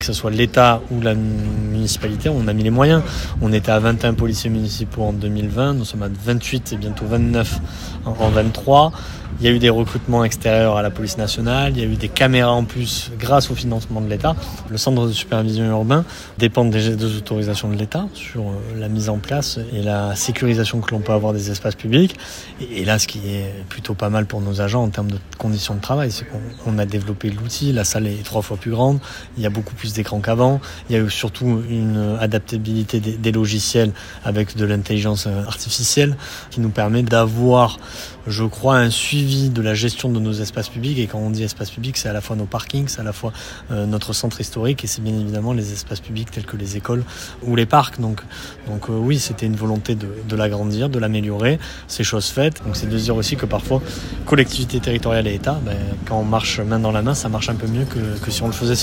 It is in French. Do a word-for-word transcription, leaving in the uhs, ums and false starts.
Que ce soit l'État ou la municipalité, on a mis les moyens. On était à vingt et un policiers municipaux en deux mille vingt, nous sommes à vingt-huit et bientôt vingt-neuf en vingt-trois. Il y a eu des recrutements extérieurs à la police nationale, il y a eu des caméras en plus grâce au financement de l'État. Le centre de supervision urbain dépend des, des autorisations de l'État sur la mise en place et la sécurisation que l'on peut avoir des espaces publics. Et, et là, ce qui est plutôt pas mal pour nos agents en termes de conditions de travail, c'est qu'on on a développé l'outil, la salle est trois fois plus grande, il y a beaucoup plus d'écrans qu'avant, il y a eu surtout une adaptabilité des, des logiciels avec de l'intelligence artificielle qui nous permet d'avoir, je crois, un suivi de la gestion de nos espaces publics. Et quand on dit espaces publics, c'est à la fois nos parkings, c'est à la fois euh, notre centre historique et c'est bien évidemment les espaces publics tels que les écoles ou les parcs. Donc, donc euh, oui, c'était une volonté de, de l'agrandir, de l'améliorer. C'est chose faite. Donc c'est de dire aussi que parfois, collectivité territoriale et État, ben, quand on marche main dans la main, ça marche un peu mieux que, que si on le faisait seul.